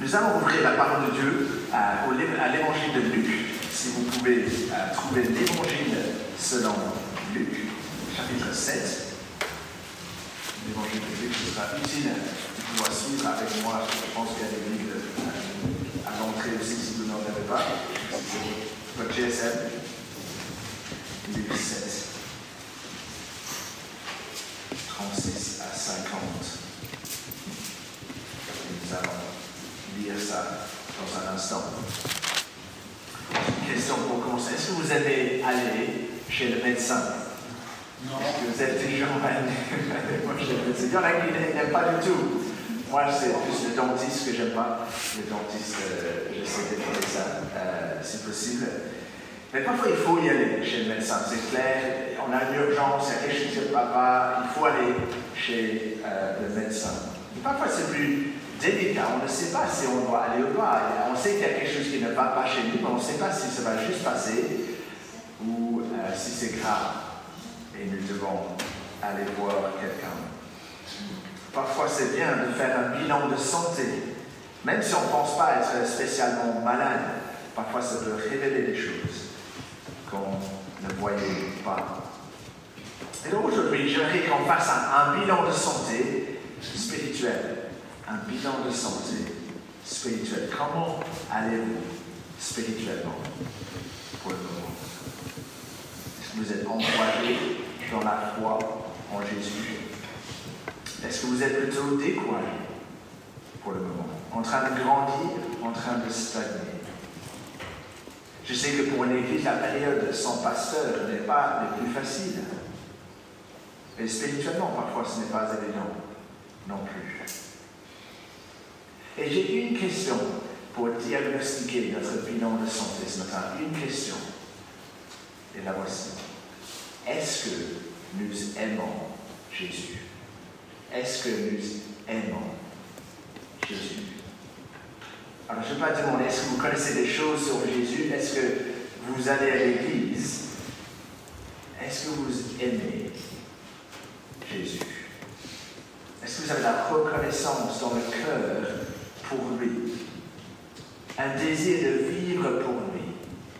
Nous allons ouvrir la parole de Dieu à l'évangile de Luc. Si vous pouvez trouver l'évangile selon Luc, chapitre 7. L'évangile de Luc, ce sera utile de pouvoir suivre avec moi. Je pense qu'il y a des livres à l'entrée aussi si vous n'en avez pas. C'est votre GSM. Luc 7, 36 à 50. Nous allons lire ça dans un instant. Une question pour commencer. Est-ce que vous aimez aller chez le médecin? Non. Est-ce que vous êtes toujours moi, chez le médecin? Il y en a qui n'aiment pas du tout. Moi, c'est plus le dentiste que j'aime pas. Le dentiste, j'essaie d'éviter ça, si possible. Mais parfois, il faut y aller chez le médecin. C'est clair, on a une urgence, il y a quelque chose qui ne va pas, il faut aller chez le médecin. Et parfois, c'est plus délicat. On ne sait pas si on doit aller ou pas. On sait qu'il y a quelque chose qui ne va pas chez nous, mais on ne sait pas si ça va juste passer ou si c'est grave. Et nous devons aller voir quelqu'un. Parfois, c'est bien de faire un bilan de santé. Même si on ne pense pas être spécialement malade, parfois ça peut révéler des choses qu'on ne voyait pas. Et donc aujourd'hui, j'aimerais qu'on fasse un bilan de santé spirituelle. Un bilan de santé spirituelle. Comment allez-vous spirituellement pour le moment? Est-ce que vous êtes encouragé dans la foi en Jésus? Est-ce que vous êtes plutôt découragé pour le moment? En train de grandir, en train de stagner? Je sais que pour une église, la période sans pasteur n'est pas la plus facile. Et spirituellement, parfois, ce n'est pas évident non plus. Et j'ai une question pour diagnostiquer notre bilan de santé ce matin. Une question. Et la voici. Est-ce que nous aimons Jésus? Est-ce que nous aimons Jésus? Alors, je ne vais pas demander, est-ce que vous connaissez des choses sur Jésus? Est-ce que vous allez à l'église? Est-ce que vous aimez Jésus? Est-ce que vous avez la reconnaissance dans le cœur pour lui? Un désir de vivre pour lui?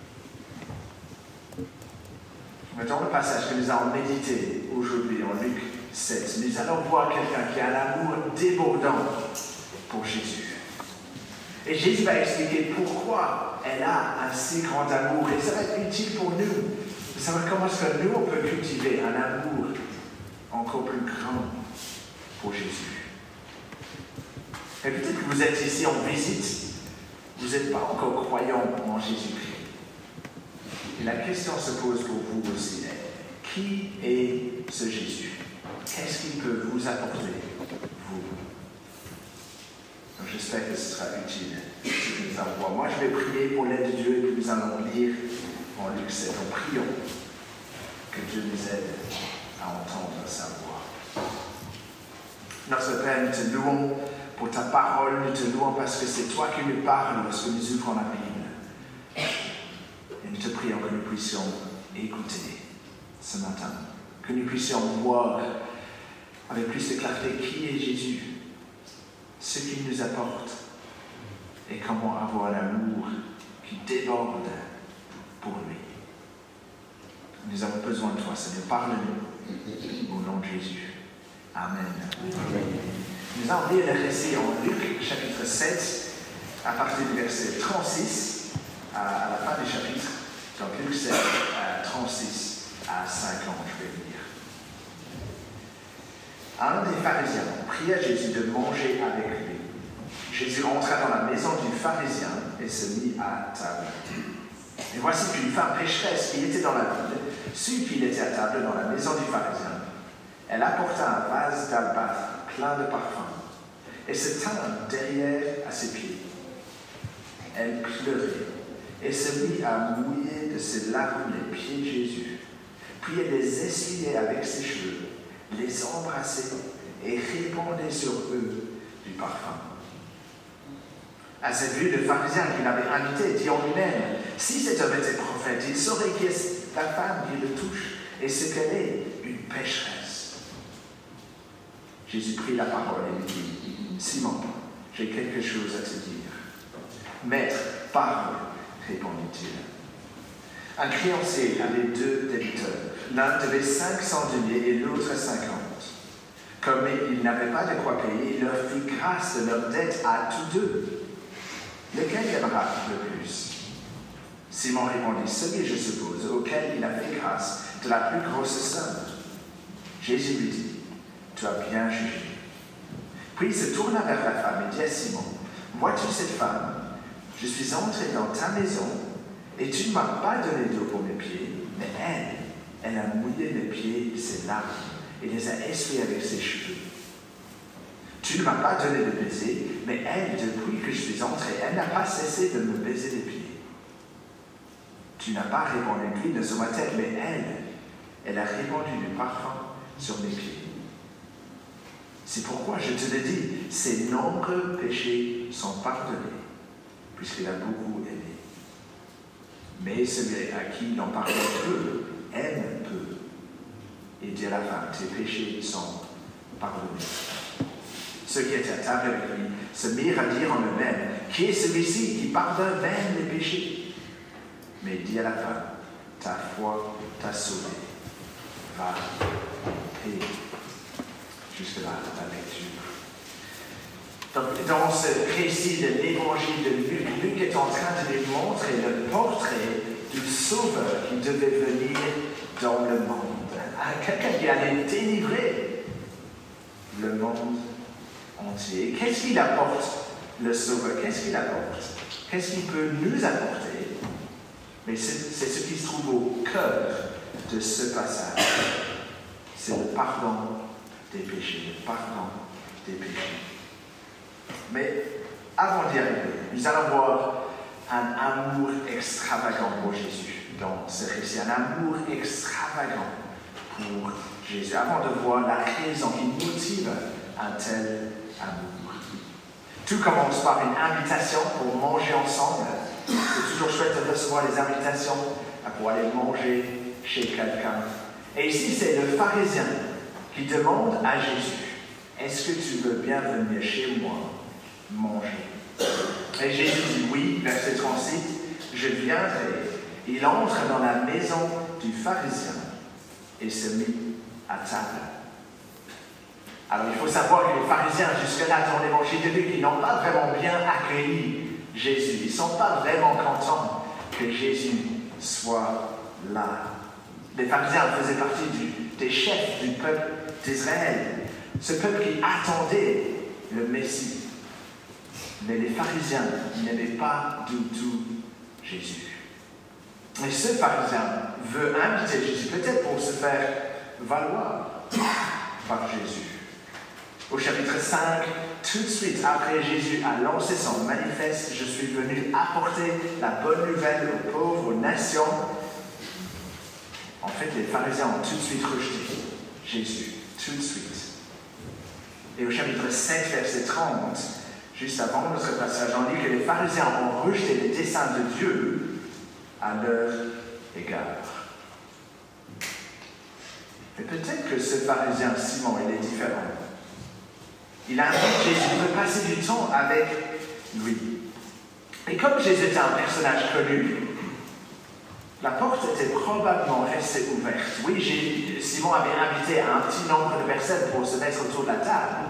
Dans le passage que nous allons méditer aujourd'hui en Luc 7, nous allons voir quelqu'un qui a un amour débordant pour Jésus. Et Jésus va expliquer pourquoi elle a un si grand amour. Et ça va être utile pour nous de savoir comment est-ce que nous, on peut cultiver un amour encore plus grand pour Jésus. Et peut-être que vous êtes ici en visite, vous n'êtes pas encore croyant en Jésus-Christ. Et la question se pose pour vous aussi. Qui est ce Jésus? Qu'est-ce qu'il peut vous apporter, vous? Donc j'espère que ce sera utile ce que nous allons voir. Moi, je vais prier pour l'aide de Dieu et puis nous allons lire en Luc 7. Donc prions que Dieu nous aide à entendre sa voix. Notre Père, nous te louons pour ta parole, nous te louons parce que c'est toi qui nous parles lorsque nous ouvrons la Bible. Et nous te prions que nous puissions écouter ce matin, que nous puissions voir avec plus de clarté qui est Jésus, ce qu'il nous apporte et comment avoir l'amour qui déborde pour lui. Nous avons besoin de toi, Seigneur. Parle-nous au nom de Jésus. Amen. Amen. Nous allons lire le récit en Luc, chapitre 7, à partir du verset 36 à la fin du chapitre. Donc Luc 7, 36 à 50, je vais lire. Un des pharisiens pria Jésus de manger avec lui. Jésus entra dans la maison du pharisien et se mit à table. Et voici qu'une femme pécheresse qui était dans la ville sut qu'il était à table dans la maison du pharisien. Elle apporta un vase d'albâtre plein de parfum et se tint derrière à ses pieds. Elle pleurait et se mit à mouiller de ses larmes les pieds de Jésus. Puis elle les essuyait avec ses cheveux, les embrassait et répandait sur eux du parfum. À cette vue, le pharisien qui l'avait invité dit en lui-même, si cet homme était prophète, il saurait qui est la femme qui le touche et ce qu'elle est, une pécheresse. Jésus prit la parole et lui dit, Simon, je j'ai quelque chose à te dire. Maître, parle, répondit-il. Un créancier avait 2 débiteurs. L'un devait 500 deniers et l'autre 50. Comme ils n'avaient pas de quoi payer, il leur fit grâce de leur dette à tous 2. Lequel aimera le plus? Simon répondit, celui, je suppose, auquel il a fait grâce de la plus grosse somme. Jésus lui dit, tu as bien jugé. Puis il se tourna vers la femme et dit à Simon, vois-tu cette femme? Je suis entré dans ta maison et tu ne m'as pas donné d'eau pour mes pieds, mais elle a mouillé mes pieds de ses larmes et les a essuyés avec ses cheveux. Tu ne m'as pas donné de baiser, mais elle, depuis que je suis entré, elle n'a pas cessé de me baiser les pieds. Tu n'as pas répandu l'huile sur ma tête, mais elle a répandu du parfum sur mes pieds. C'est pourquoi je te le dis, ses nombreux péchés sont pardonnés, puisqu'il a beaucoup aimé. Mais celui à qui l'on pardonne peu, aime peu. Et dit à la femme, tes péchés sont pardonnés. Ceux qui étaient à table avec lui se mirent à dire en eux-mêmes, qui est celui-ci qui pardonne même les péchés? Mais il dit à la femme, ta foi t'a sauvé. Va, et jusque-là, la lecture. Donc, dans ce récit de l'évangile de Luc, Luc est en train de nous montrer le portrait du Sauveur qui devait venir dans le monde. Quelqu'un qui allait délivrer le monde entier. Qu'est-ce qu'il apporte, le Sauveur? Qu'est-ce qu'il apporte? Qu'est-ce qu'il peut nous apporter? Mais c'est ce qui se trouve au cœur de ce passage. C'est le pardon des péchés, le pardon des péchés. Mais avant d'y arriver, nous allons voir un amour extravagant pour Jésus dans ce récit, un amour extravagant pour Jésus, avant de voir la raison qui motive un tel amour. Tout commence par une invitation pour manger ensemble. C'est toujours chouette de recevoir les invitations pour aller manger chez quelqu'un. Et ici, c'est le pharisien qui demande à Jésus, est-ce que tu veux bien venir chez moi manger? Et Jésus dit oui, verset 36, je viendrai. Il entre dans la maison du pharisien et se mit à table. Alors il faut savoir que les pharisiens, jusque-là dans l'évangile de Luc, ils n'ont pas vraiment bien accueilli Jésus. Ils ne sont pas vraiment contents que Jésus soit là. Les pharisiens faisaient partie des chefs du peuple d'Israël, ce peuple qui attendait le Messie. Mais les pharisiens n'aimaient pas du tout Jésus. Et ce pharisien veut inviter Jésus, peut-être pour se faire valoir par Jésus. Au chapitre 5, tout de suite après Jésus a lancé son manifeste, je suis venu apporter la bonne nouvelle aux pauvres, aux nations. En fait, les pharisiens ont tout de suite rejeté Jésus, tout de suite. Et au chapitre 7, verset 30, juste avant notre passage, on dit que les pharisiens ont rejeté les desseins de Dieu à leur égard. Mais peut-être que ce pharisien Simon, il est différent. Il invite Jésus, il veut passer du temps avec lui. Et comme Jésus était un personnage connu, la porte était probablement restée ouverte. Oui, Simon avait invité un petit nombre de personnes pour se mettre autour de la table.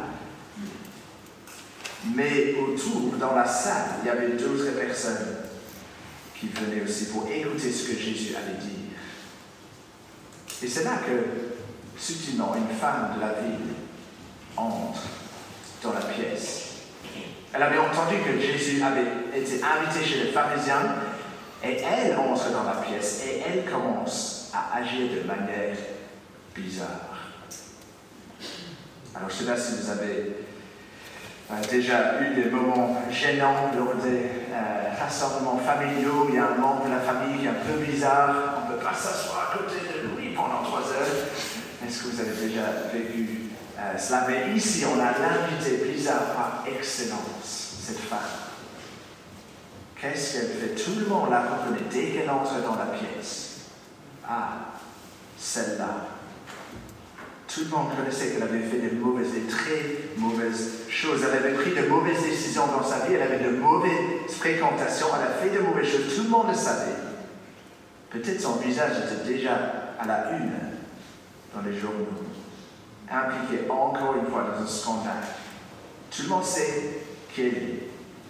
Mais autour, dans la salle, il y avait d'autres personnes qui venaient aussi pour écouter ce que Jésus allait dire. Et c'est là que, subtilement, une femme de la ville entre dans la pièce. Elle avait entendu que Jésus avait été invité chez les pharisiens et elle entre dans la pièce et elle commence à agir de manière bizarre. Alors je ne sais pas si vous avez déjà eu des moments gênants lors des rassemblements familiaux. Il y a un membre de la famille qui est un peu bizarre. On ne peut pas s'asseoir à côté de lui pendant 3 heures. Est-ce que vous avez déjà vécu cela? Mais ici, on a l'invité bizarre par excellence, cette femme. Qu'est-ce qu'elle fait? Tout le monde la reconnaît dès qu'elle entre dans la pièce. Ah, celle-là. Tout le monde connaissait qu'elle avait fait des très mauvaises choses. Elle avait pris de mauvaises décisions dans sa vie, elle avait de mauvaises fréquentations, elle a fait de mauvaises choses. Tout le monde le savait. Peut-être son visage était déjà à la une dans les journaux, impliqué encore une fois dans un scandale. Tout le monde sait qui elle est.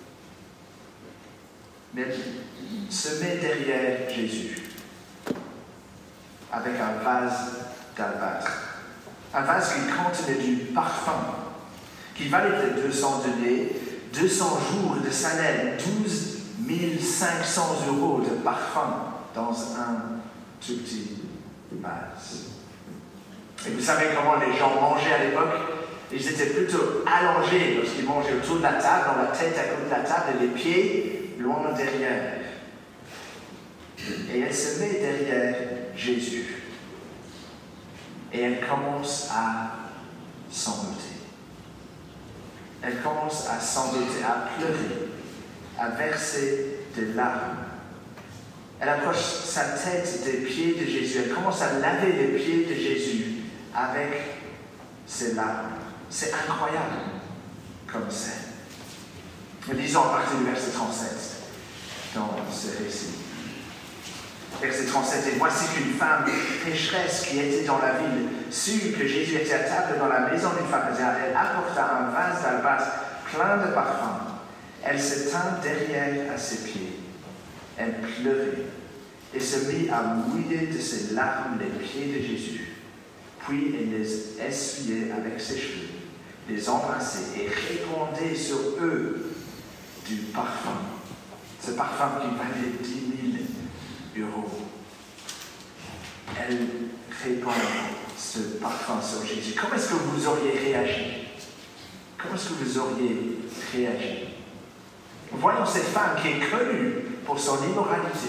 Mais elle se met derrière Jésus avec un vase d'albâtre. Un vase qui contenait du parfum, qui valait peut-être 200 deniers, 200 jours de salaire, 12 500 € de parfum dans un tout petit vase. Et vous savez comment les gens mangeaient à l'époque? Ils étaient plutôt allongés lorsqu'ils mangeaient autour de la table, dans la tête à côté de la table et les pieds loin derrière. Et elle se met derrière Jésus. Et elle commence à sangloter. Elle commence à sangloter, à pleurer, à verser des larmes. Elle approche sa tête des pieds de Jésus. Elle commence à laver les pieds de Jésus avec ses larmes. C'est incroyable comme scène. Lisons à partir du verset 37 dans ce récit. Verset 37, et voici qu'une femme pécheresse qui était dans la ville sut que Jésus était à table dans la maison d'une pharisienne. Elle apporta un vase d'albâtre plein de parfums. Elle se tint derrière à ses pieds. Elle pleurait et se mit à mouiller de ses larmes les pieds de Jésus. Puis elle les essuyait avec ses cheveux, les embrassait et répandait sur eux du parfum. Ce parfum qui valait 10 000 €. Elle répand ce parfum sur Jésus. Comment est-ce que vous auriez réagi? Comment est-ce que vous auriez réagi? Voyons cette femme qui est connue pour son immoralité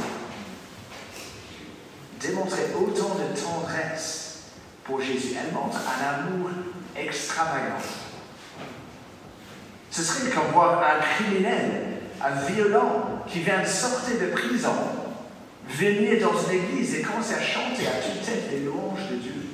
démontrer autant de tendresse pour Jésus. Elle montre un amour extravagant. Ce serait comme voir un criminel, un violent qui vient de sortir de prison, venir dans une église et commencer à chanter à toute tête les louanges de Dieu.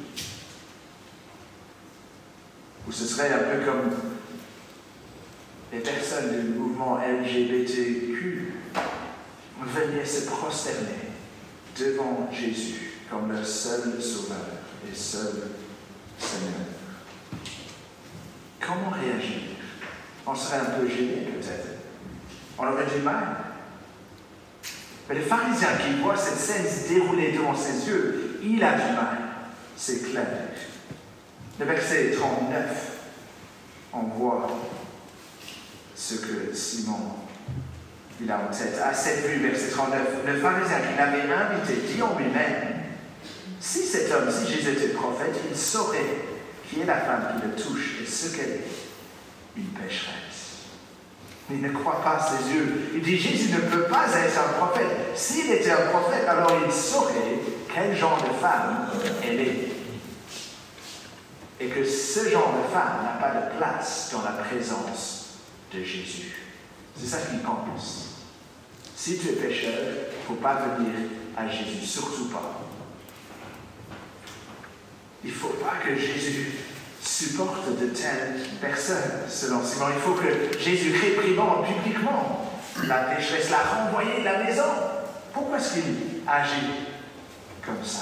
Ou ce serait un peu comme les personnes du mouvement LGBTQ venir se prosterner devant Jésus comme leur seul sauveur et seul Seigneur. Comment réagir? On serait un peu gêné peut-être. On aurait du mal. Mais le pharisien qui voit cette scène se dérouler devant ses yeux, il a du mal. C'est clair. Le verset 39, on voit ce que Simon il a en tête. À cette vue, verset 39, le pharisien qui l'avait invité dit en lui-même, si cet homme, si Jésus était prophète, il saurait qui est la femme qui le touche et ce qu'elle est, une pécheresse. Il ne croit pas ses yeux. Il dit, Jésus ne peut pas être un prophète. S'il était un prophète, alors il saurait quel genre de femme elle est. Et que ce genre de femme n'a pas de place dans la présence de Jésus. C'est ça qu'il pense. Si tu es pécheur, il ne faut pas venir à Jésus, surtout pas. Il ne faut pas que Jésus supporte de telles personnes, selon Simon. Il faut que Jésus réprimande publiquement la pécheresse, la renvoyer de la maison. Pourquoi est-ce qu'il agit comme ça?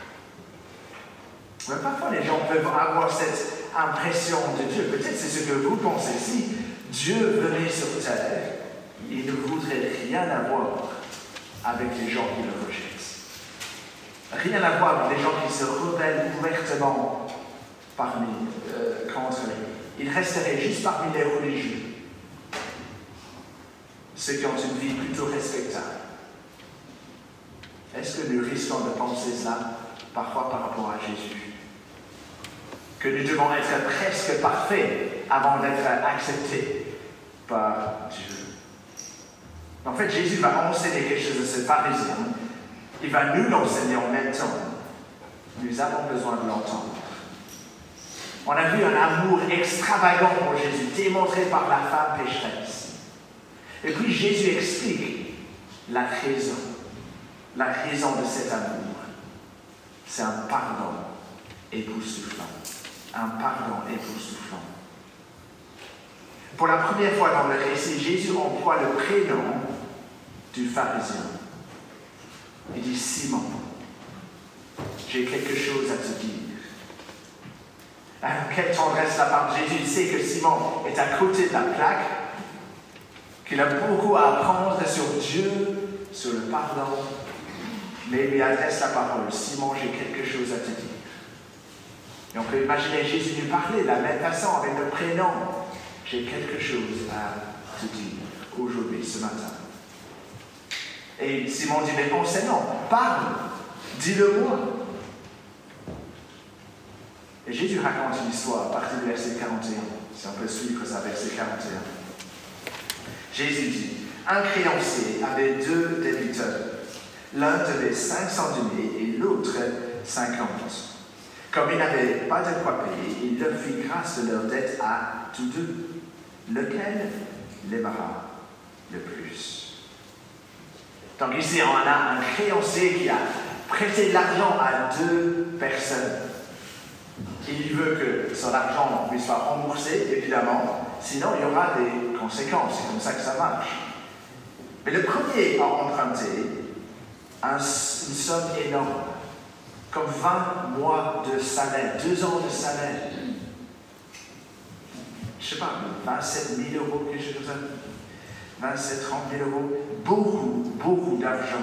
Mais parfois, les gens peuvent avoir cette impression de Dieu. Peut-être c'est ce que vous pensez. Si Dieu venait sur terre, il ne voudrait rien avoir avec les gens qui le rejettent. Rien à voir avec les gens qui se rebellent ouvertement contre lui. Il resterait juste parmi les religieux. Ceux qui ont une vie plutôt respectable. Est-ce que nous risquons de penser cela parfois par rapport à Jésus? Que nous devons être presque parfaits avant d'être acceptés par Dieu. En fait, Jésus va enseigner quelque chose de ce pharisien. Il va nous l'enseigner en même temps. Nous avons besoin de l'entendre. On a vu un amour extravagant pour Jésus, démontré par la femme pécheresse. Et puis Jésus explique la raison de cet amour. C'est un pardon époustouflant. un pardon époustouflant. Pour la première fois dans le récit, Jésus emploie le prénom du pharisien. Il dit « Simon, j'ai quelque chose à te dire. » Quelle tendresse la part de Jésus. Il sait que Simon est à côté de la plaque, qu'il a beaucoup à apprendre sur Dieu, sur le pardon, mais il lui adresse la parole. « Simon, j'ai quelque chose à te dire. » Et on peut imaginer Jésus lui parler de la même façon, avec le prénom. « J'ai quelque chose à te dire aujourd'hui, ce matin. » Et Simon dit, mais non, parle, dis-le-moi. Et Jésus raconte une histoire à partir du verset 41, si on peut suivre ça, verset 41. Jésus dit, un créancier avait 2 débiteurs. L'un devait 500 deniers et l'autre 50. Comme il n'avait pas de quoi payer, il leur fit grâce de leur dette à tous deux. Lequel l'aimera le plus? Donc ici, on a un créancier qui a prêté de l'argent à 2 personnes. Il veut que son argent puisse pas rembourser, évidemment, sinon il y aura des conséquences. C'est comme ça que ça marche. Mais le premier a emprunté une somme énorme, comme 20 mois de salaire, 2 ans de salaire. Je ne sais pas, 27 000 €, quelque chose comme ça. 27, 30 000 €. Beaucoup d'argent.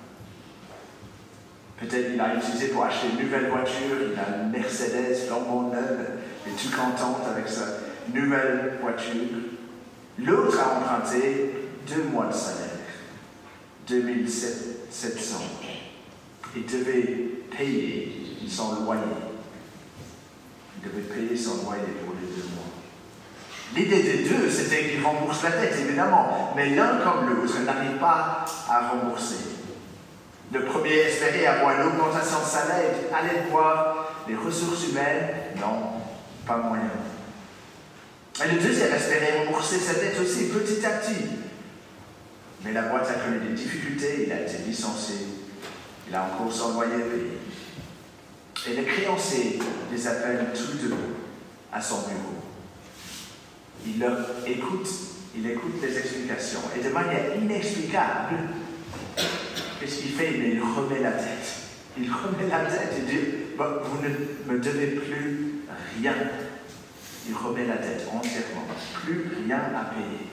Peut-être il a utilisé pour acheter une nouvelle voiture, il a une Mercedes flambant neuve, il est tout content avec sa nouvelle voiture. L'autre a emprunté 2 mois de salaire, 2 700. Il devait payer son loyer. Il devait payer son loyer pour les 2 mois. L'idée des 2, c'était qu'ils remboursent la dette, évidemment, mais l'un comme l'autre n'arrive pas à rembourser. Le premier espérait avoir une augmentation de salaire, allait voir les ressources humaines, non, pas moyen. Et le deuxième espérait rembourser sa dette aussi, petit à petit. Mais la boîte a connu des difficultés, il a été licencié, il a encore son loyer payé. Et le créancier les appelle tous deux à son bureau. Il leur écoute, il écoute les explications. Et de manière inexplicable, qu'est-ce qu'il fait? Mais il remet la tête. Il remet la tête et dit, vous ne me devez plus rien. Il remet la tête entièrement. Plus rien à payer.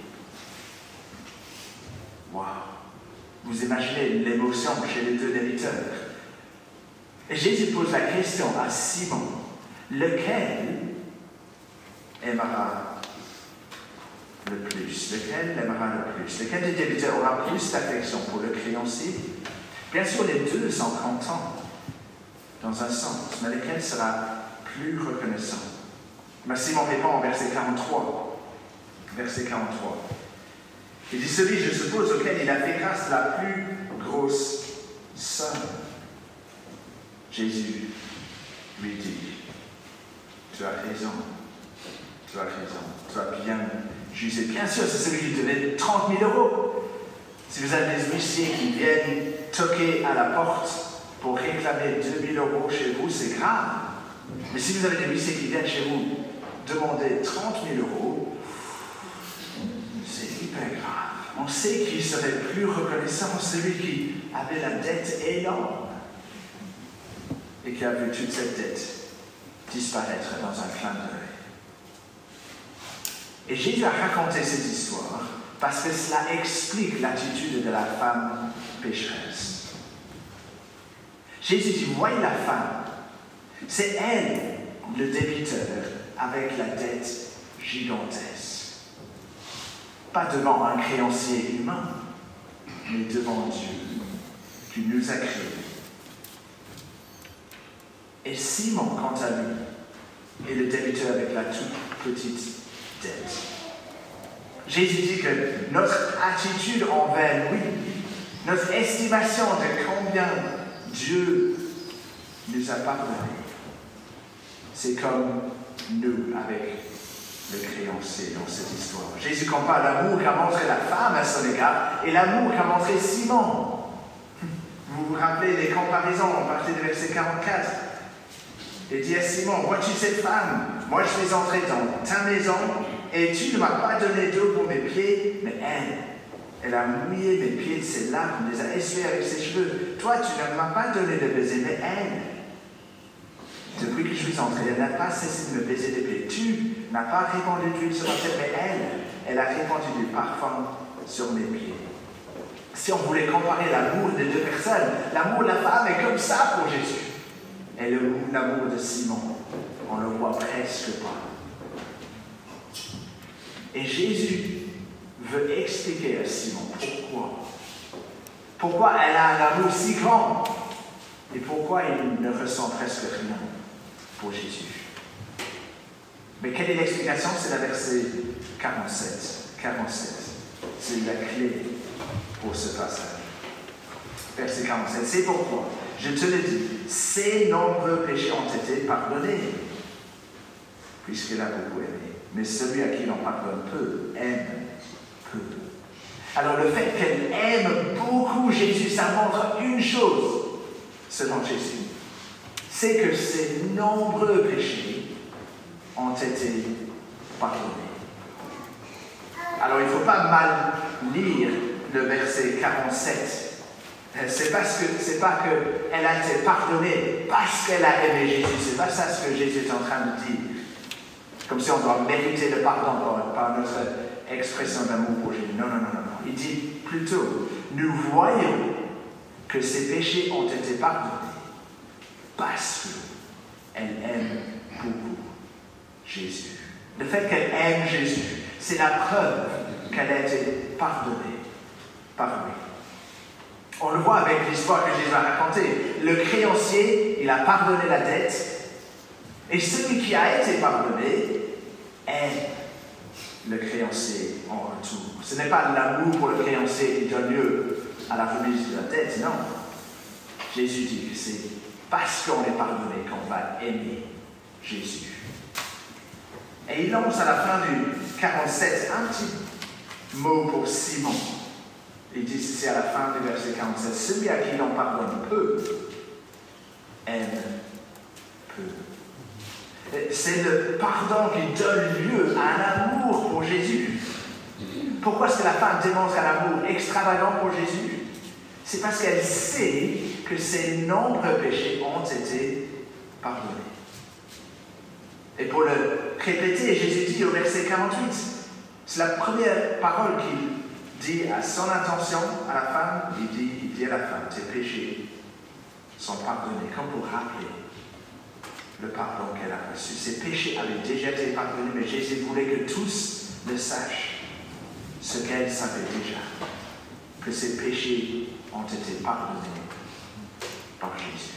Waouh! Vous imaginez l'émotion chez les 2 débiteurs. Et Jésus pose la question à Simon, lequel aimera le plus? Lequel l'aimera le plus? Lequel des débiteurs aura plus d'affection pour le créancier? Bien sûr, les 2 sont contents, dans un sens, mais lequel sera plus reconnaissant? Mais Simon répond en verset 43. Verset 43. Il dit, celui, je suppose, auquel il a fait grâce de la plus grosse somme. Jésus lui dit, tu as raison, tu as raison, tu as bien jugé. Bien sûr, c'est celui qui devait 30 000 €. Si vous avez des huissiers qui viennent toquer à la porte pour réclamer 2 000 € chez vous, c'est grave. Mais si vous avez des huissiers qui viennent chez vous demander 30 000 €, c'est hyper grave. On sait qu'il serait plus reconnaissant celui qui avait la dette énorme et qui a vu toute cette dette disparaître dans un clin d'œil. Et Jésus a raconté cette histoire parce que cela explique l'attitude de la femme pécheresse. Jésus dit, voyez la femme, c'est elle, le débiteur, avec la dette gigantesque. Pas devant un créancier humain, mais devant Dieu, qui nous a créés. Et Simon, quant à lui, est le débiteur avec la toute petite dette. Jésus dit que notre attitude envers lui, notre estimation de combien Dieu nous a pardonné, c'est comme nous avec le créancier dans cette histoire. Jésus compare l'amour qu'a montré la femme à son égard et l'amour qu'a montré Simon. Vous vous rappelez les comparaisons à partir du verset 44. Il dit à Simon, vois-tu cette femme? Moi je suis entré dans ta maison et tu ne m'as pas donné d'eau pour mes pieds, mais elle a mouillé mes pieds de ses larmes, les a essuyés avec ses cheveux. Toi, tu ne m'as pas donné de baiser, mais depuis que je suis entré, elle n'a pas cessé de me baiser des pieds. Tu n'as pas répandu d'huile sur ma tête, mais elle a répandu du parfum sur mes pieds. Si on voulait comparer l'amour des deux personnes, l'amour de la femme est comme ça pour Jésus. Et l'amour de Simon, on ne le voit presque pas. Et Jésus veut expliquer à Simon pourquoi elle a un amour si grand et pourquoi il ne ressent presque rien pour Jésus. Mais quelle est l'explication? C'est la verset 47. C'est la clé pour ce passage. Verset 47. C'est pourquoi, je te le dis, ses nombreux péchés ont été pardonnés, puisqu'elle a beaucoup aimé. Mais celui à qui l'on pardonne peu, aime peu. Alors le fait qu'elle aime beaucoup Jésus, ça montre une chose, selon Jésus, c'est que ses nombreux péchés ont été pardonnés. Alors il ne faut pas mal lire le verset 47. C'est pas qu'elle a été pardonnée parce qu'elle a aimé Jésus. C'est pas ça ce que Jésus est en train de dire. Comme si on doit mériter le pardon par notre expression d'amour pour Jésus. Non. Il dit plutôt, nous voyons que ses péchés ont été pardonnés parce qu'elle aime beaucoup Jésus. Le fait qu'elle aime Jésus, c'est la preuve qu'elle a été pardonnée par lui. On le voit avec l'histoire que Jésus a racontée. Le créancier, il a pardonné la dette. Et celui qui a été pardonné aime le créancier en retour. Ce n'est pas l'amour pour le créancier qui donne lieu à la remise de la dette, non. Jésus dit que c'est parce qu'on est pardonné qu'on va aimer Jésus. Et il lance à la fin du 47 un petit mot pour Simon. Il dit ceci à la fin du verset 47. Celui à qui l'on pardonne peu, aime peu. C'est le pardon qui donne lieu à un amour pour Jésus. Pourquoi est-ce que la femme démontre un amour extravagant pour Jésus? C'est parce qu'elle sait que ses nombreux péchés ont été pardonnés. Et pour le répéter, Jésus dit au verset 48, c'est la première parole qu'il dit à son intention, à la femme, il dit à la femme, tes péchés sont pardonnés, comme pour rappeler le pardon qu'elle a reçu. Ses péchés avaient déjà été pardonnés, mais Jésus voulait que tous le sachent, ce qu'elle savait déjà, que ses péchés ont été pardonnés par Jésus.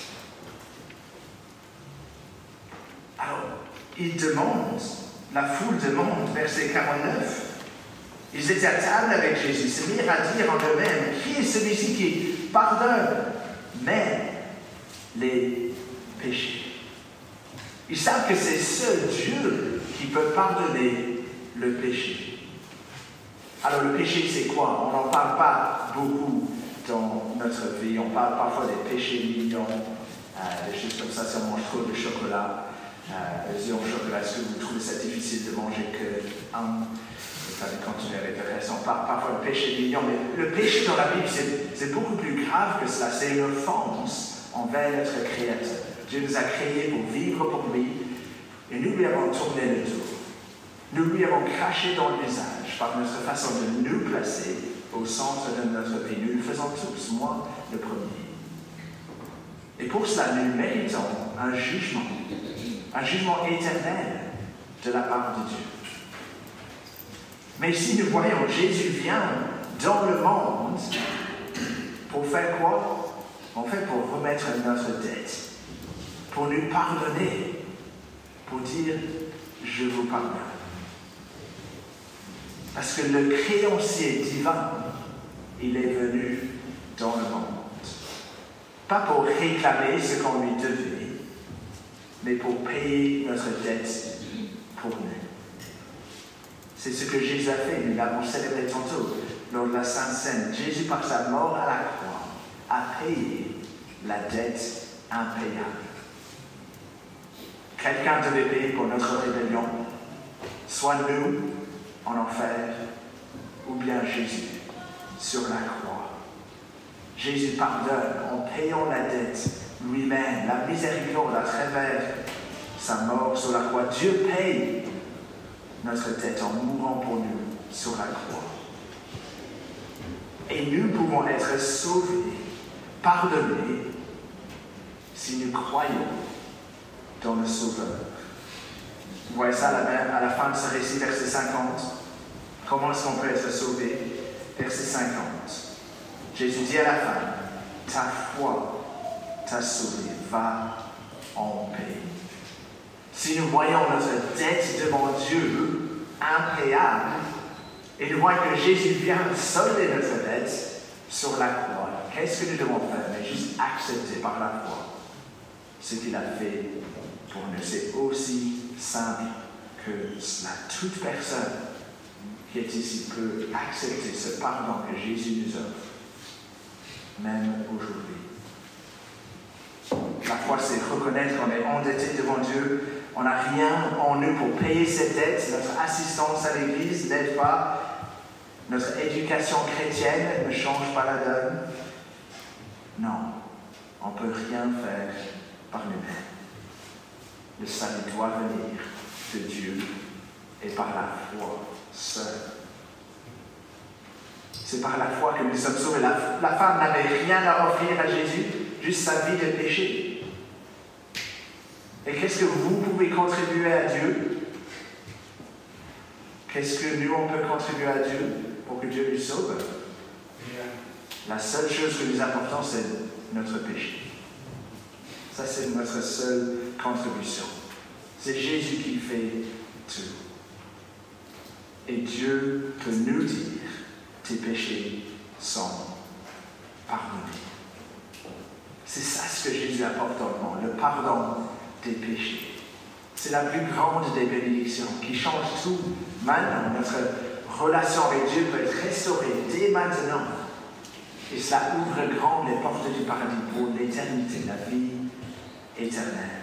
Alors, il demande, la foule demande, verset 49, ils étaient à table avec Jésus, se mirent à dire en eux-mêmes, qui est celui-ci qui pardonne même les péchés? Ils savent que c'est seul Dieu qui peut pardonner le péché. Alors le péché, c'est quoi? On n'en parle pas beaucoup dans notre vie. On parle parfois des péchés mignons, des choses comme ça, si on mange trop de chocolat. Au chocolat, est-ce que vous trouvez ça difficile de manger qu'un? Vous allez continuer avec le reste. On parle parfois de péché mignon, mais le péché dans la Bible, c'est beaucoup plus grave que cela. C'est une offense envers notre Créateur. Dieu nous a créés pour vivre pour lui, et nous lui avons tourné le dos. Nous lui avons craché dans le visage par notre façon de nous placer au centre de notre vie. Nous le faisons tous, moi le premier. Et pour cela, nous méritons un jugement éternel de la part de Dieu. Mais si nous voyons Jésus vient dans le monde, pour faire quoi? En fait, pour remettre notre dette, pour nous pardonner, pour dire « je vous pardonne ». Parce que le créancier divin, il est venu dans le monde. Pas pour réclamer ce qu'on lui devait, mais pour payer notre dette pour nous. C'est ce que Jésus a fait, nous l'avons célébré tantôt lors de la Sainte Seine. Jésus, par sa mort à la croix, a payé la dette impayable. quelqu'un devait payer pour notre rébellion, soit nous en enfer, ou bien Jésus sur la croix. Jésus pardonne en payant la dette lui-même, la miséricorde à travers sa mort sur la croix. Dieu paye notre dette en mourant pour nous sur la croix. Et nous pouvons être sauvés, pardonnés, si nous croyons dans le Sauveur. Vous voyez ça à la fin de ce récit, verset 50. Comment est-ce qu'on peut être sauvé? Verset 50. Jésus dit à la femme, ta foi t'a sauvé, va en paix. Si nous voyons notre dette devant Dieu impayable, et nous voyons que Jésus vient solder notre dette sur la croix, qu'est-ce que nous devons faire? Mais juste accepter par la foi ce qu'il a fait pour nous. C'est aussi simple que cela. Toute personne qui est ici peut accepter ce pardon que Jésus nous offre, même aujourd'hui. La foi, c'est reconnaître qu'on est endetté devant Dieu. On n'a rien en nous pour payer cette dette. Notre assistance à l'Église n'aide pas. Notre éducation chrétienne ne change pas la donne. Non, on ne peut rien faire par nous-mêmes. Le salut doit venir de Dieu et par la foi seule. C'est par la foi que nous sommes sauvés. La femme n'avait rien à offrir à Jésus, juste sa vie de péché. Et qu'est-ce que vous pouvez contribuer à Dieu? Qu'est-ce que nous, on peut contribuer à Dieu pour que Dieu nous sauve? La seule chose que nous apportons, c'est notre péché. Ça, c'est notre seule contribution. C'est Jésus qui fait tout. Et Dieu peut nous dire, tes péchés sont pardonnés. C'est ça ce que Jésus apporte dans le monde, le pardon des péchés. C'est la plus grande des bénédictions qui change tout. Maintenant, notre relation avec Dieu peut être restaurée dès maintenant. Et cela ouvre grand les portes du paradis pour l'éternité, la vie éternelle.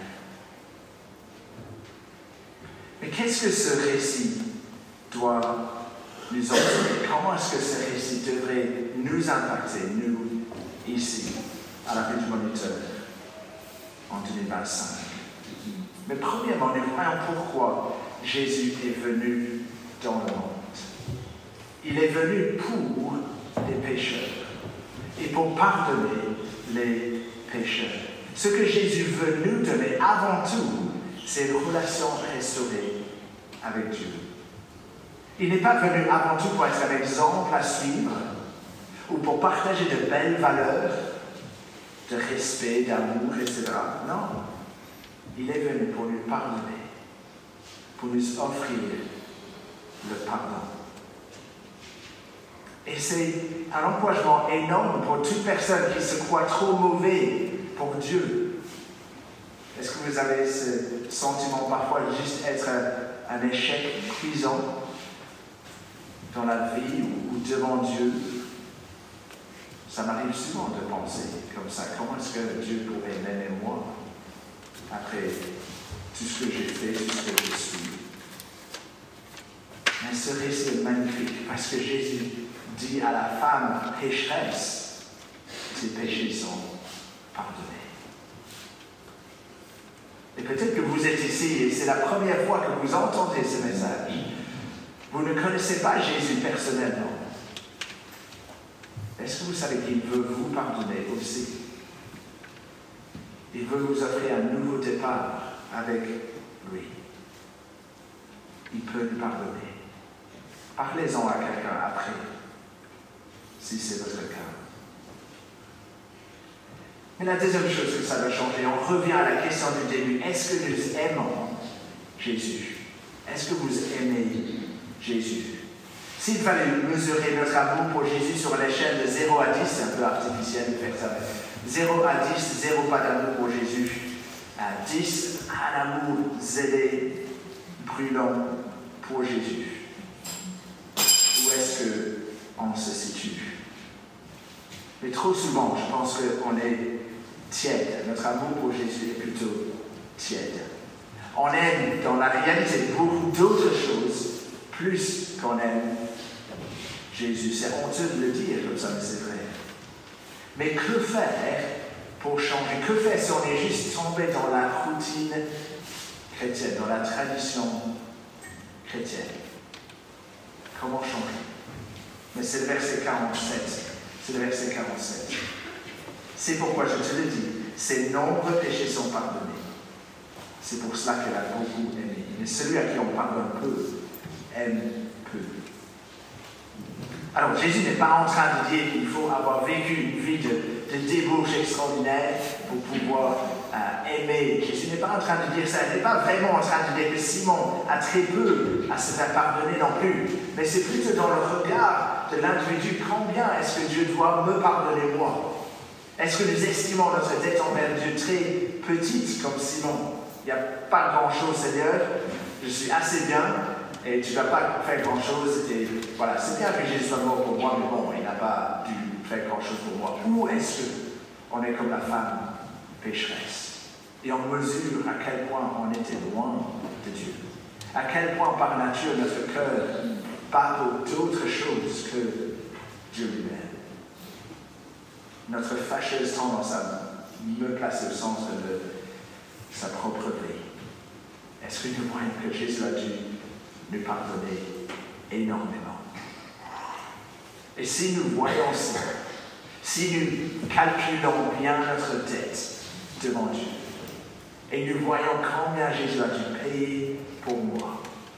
Mais qu'est-ce que ce récit doit nous enseigner? Comment est-ce que ce récit devrait nous impacter, nous, ici, à la vie du moniteur, en 2025? Mais premièrement, nous voyons pourquoi Jésus est venu dans le monde. Il est venu pour les pécheurs et pour pardonner les pécheurs. Ce que Jésus veut nous donner avant tout, c'est une relation restaurée avec Dieu. Il n'est pas venu avant tout pour être un exemple à suivre ou pour partager de belles valeurs de respect, d'amour, etc. Non. Il est venu pour nous pardonner, pour nous offrir le pardon. Et c'est un encouragement énorme pour toute personne qui se croit trop mauvais pour Dieu. Est-ce que vous avez ce sentiment parfois de juste être un échec cuisant dans la vie ou devant Dieu? Ça m'arrive souvent de penser comme ça. Comment est-ce que Dieu pourrait m'aimer moi après tout ce que j'ai fait, tout ce que je suis? Mais ce récit est magnifique parce que Jésus dit à la femme pécheresse, tes péchés sont pardonnés. Et peut-être que vous êtes ici et c'est la première fois que vous entendez ce message. Vous ne connaissez pas Jésus personnellement. Est-ce que vous savez qu'il veut vous pardonner aussi? Il veut vous offrir un nouveau départ avec lui. Il peut nous pardonner. Parlez-en à quelqu'un après, si c'est votre cas. Mais la deuxième chose que ça doit changer, on revient à la question du début. Est-ce que nous aimons Jésus? Est-ce que vous aimez Jésus? S'il fallait mesurer notre amour pour Jésus sur l'échelle de 0 à 10, c'est un peu artificiel de faire ça. 0 à 10, 0 pas d'amour pour Jésus. À 10, un amour zélé, brûlant pour Jésus. Où est-ce qu'on se situe? Mais trop souvent, je pense qu'on est tiède. Notre amour pour Jésus est plutôt tiède. On aime dans la réalité beaucoup d'autres choses plus qu'on aime Jésus. C'est honteux de le dire comme ça, mais c'est vrai. Mais que faire pour changer? Que faire si on est juste tombé dans la routine chrétienne, dans la tradition chrétienne? Comment changer? Mais c'est le verset 47. C'est le verset 47. C'est pourquoi je te le dis, ses nombreux péchés sont pardonnés. C'est pour cela qu'elle a beaucoup aimé. Mais celui à qui on pardonne peu, aime peu. Alors Jésus n'est pas en train de dire qu'il faut avoir vécu une vie de débauche extraordinaire pour pouvoir aimer. Jésus n'est pas en train de dire ça. Il n'est pas vraiment en train de dire que Simon a très peu à se faire pardonner non plus. Mais c'est plutôt dans le regard de l'individu. Combien est-ce que Dieu doit me pardonner moi? Est-ce que nous estimons notre dette envers Dieu très petite comme Simon? Il n'y a pas grand-chose, Seigneur. Je suis assez bien et tu ne vas pas faire grand-chose. Et voilà, c'est bien que Jésus soit mort pour moi, mais bon, il n'a pas dû faire grand-chose pour moi. Où est-ce qu'on est comme la femme pécheresse? Et on mesure à quel point on était loin de Dieu. À quel point, par nature, notre cœur parle d'autre chose que Dieu lui-même. Notre fâcheuse tendance à me placer au centre de sa propre vie. Est-ce que nous voyons que Jésus a dû nous pardonner énormément? Et si nous voyons ça, si nous calculons bien notre dette devant Dieu, et nous voyons combien Jésus a dû payer pour moi,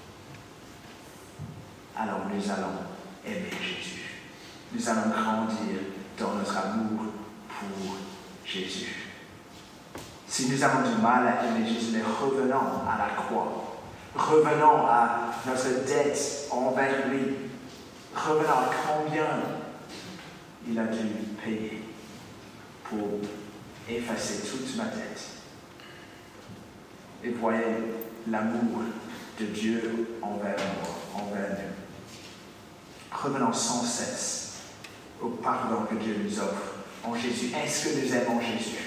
alors nous allons aimer Jésus. Nous allons grandir dans notre amour pour Jésus. Si nous avons du mal à aimer Jésus, mais revenons à la croix. Revenons à notre dette envers lui. Revenons à combien il a dû payer pour effacer toute ma dette. Et voyez l'amour de Dieu envers moi, envers nous. Revenons sans cesse au pardon que Dieu nous offre en Jésus. Est-ce que nous aimons Jésus?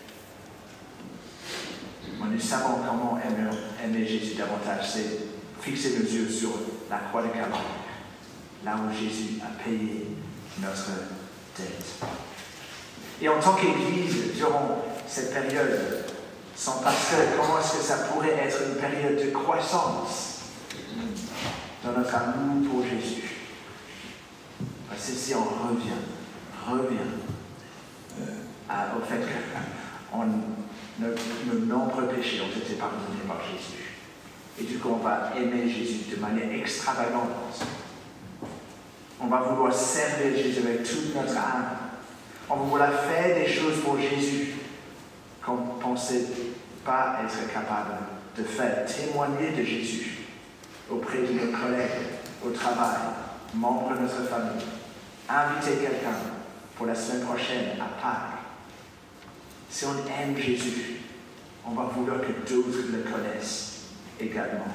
Nous savons comment aimer Jésus davantage, c'est fixer nos yeux sur la croix de Calvaire, là où Jésus a payé notre dette. Et en tant qu'Église, durant cette période, sans pasteur, comment est-ce que ça pourrait être une période de croissance dans notre amour pour Jésus? Parce que si on revient au fait que nos nombreux péchés ont été pardonnés par Jésus. Et du coup, on va aimer Jésus de manière extravagante. On va vouloir servir Jésus avec toute notre âme. On va vouloir faire des choses pour Jésus qu'on ne pensait pas être capable de faire. Témoigner de Jésus auprès de nos collègues, au travail, membres de notre famille. Inviter quelqu'un pour la semaine prochaine à Pâques. Si on aime Jésus, on va vouloir que d'autres le connaissent également.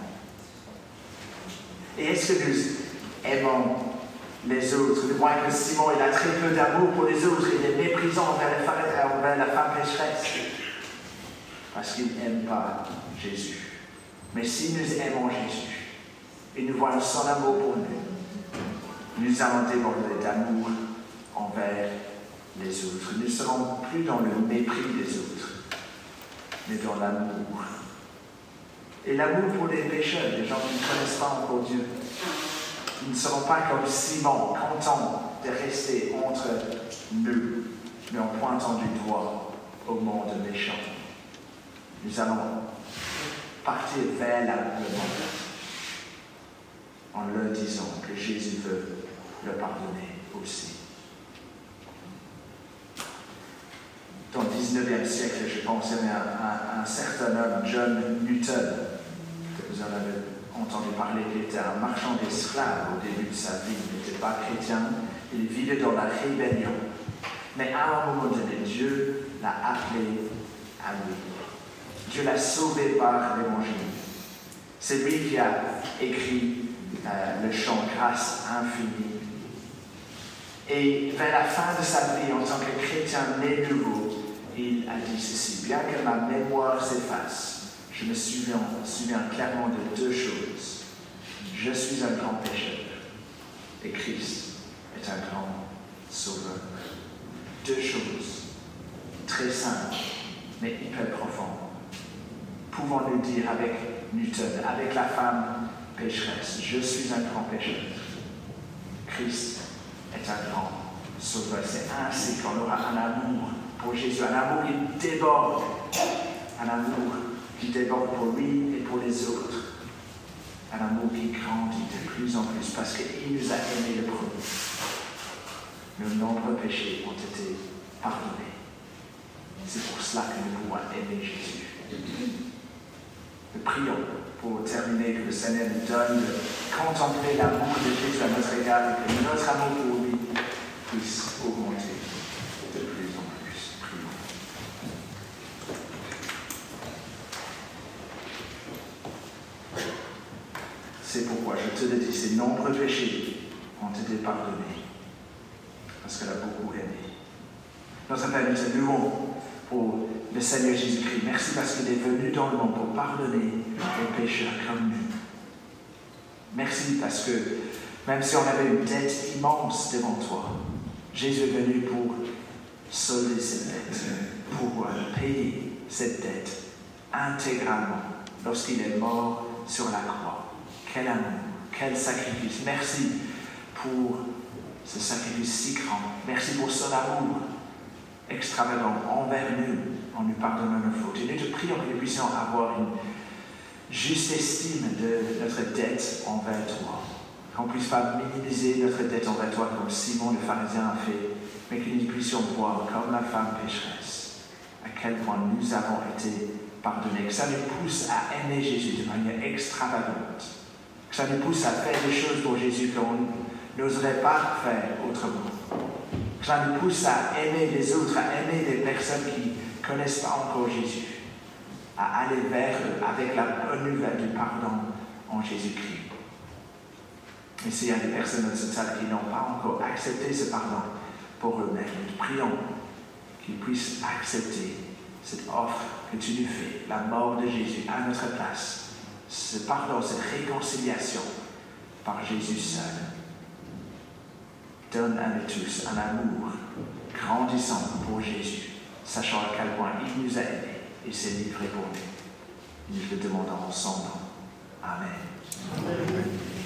Et est-ce que nous aimons les autres? Nous voyons que Simon, il a très peu d'amour pour les autres. Il est méprisant envers la femme pécheresse. Parce qu'il n'aime pas Jésus. Mais si nous aimons Jésus, et nous voyons son amour pour nous, nous allons déborder d'amour envers les autres. Nous ne serons plus dans le mépris des autres, mais dans l'amour. Et l'amour pour les pécheurs, les gens qui ne connaissent pas encore Dieu. Ils ne seront pas comme Simon, contents de rester entre nous, mais en pointant du doigt au monde méchant. Nous allons partir vers le monde en leur disant que Jésus veut le pardonner aussi. Dans le 19e siècle, je pense, il y avait un certain homme, John Newton, que vous en avez entendu parler, qui était un marchand d'esclaves au début de sa vie. Il n'était pas chrétien, il vivait dans la rébellion. Mais à un moment donné, Dieu l'a appelé à lui. Dieu l'a sauvé par l'Évangile. C'est lui qui a écrit le chant « Grâce infinie ». Et vers la fin de sa vie, en tant que chrétien né nouveau, il a dit ceci: bien que ma mémoire s'efface, je me souviens clairement de deux choses. Je suis un grand pécheur et Christ est un grand sauveur. Deux choses très simples, mais hyper profondes. Pouvons-nous dire avec Newton, avec la femme pécheresse, je suis un grand pécheur. Christ est un grand sauveur. C'est ainsi qu'on aura un amour pour Jésus, un amour qui déborde, un amour qui déborde pour lui et pour les autres. Un amour qui grandit de plus en plus parce qu'il nous a aimés le premier. Nos nombreux péchés ont été pardonnés. C'est pour cela que nous pouvons aimer Jésus. Nous prions pour terminer que le Seigneur nous donne de contempler l'amour de Jésus à notre égard et que notre amour pour lui puisse augmenter de plus en plus. Prions. C'est pourquoi je te le dis, ces nombreux péchés ont été pardonnés parce qu'elle a beaucoup aimé. Notre Père, nous te louons pour le Seigneur Jésus-Christ. Merci parce qu'il est venu dans le monde pour pardonner les pécheurs comme nous. Merci parce que même si on avait une dette immense devant toi, Jésus est venu pour solder cette dette, pour payer cette dette intégralement lorsqu'il est mort sur la croix. Quel amour, quel sacrifice. Merci pour ce sacrifice si grand. Merci pour son amour extravagant envers nous en nous pardonnant nos fautes. Et nous te prions que nous puissions avoir une juste estime de notre dette envers toi. Qu'on ne puisse pas minimiser notre dette envers toi comme Simon le pharisien a fait, mais que nous puissions voir comme la femme pécheresse à quel point nous avons été pardonnés. Que ça nous pousse à aimer Jésus de manière extravagante. Que ça nous pousse à faire des choses pour Jésus qu'on n'oserait pas faire autrement. Que ça nous pousse à aimer les autres, à aimer les personnes qui ne connaissent pas encore Jésus, à aller vers eux avec la bonne nouvelle du pardon en Jésus-Christ. Et s'il y a des personnes dans cette salle qui n'ont pas encore accepté ce pardon pour eux-mêmes, nous prions qu'ils puissent accepter cette offre que tu nous fais, la mort de Jésus à notre place, ce pardon, cette réconciliation par Jésus seul. Donne à nous tous un amour grandissant pour Jésus, sachant à quel point il nous a aimés et s'est livré pour nous. Nous le demandons en son nom. Amen. Amen.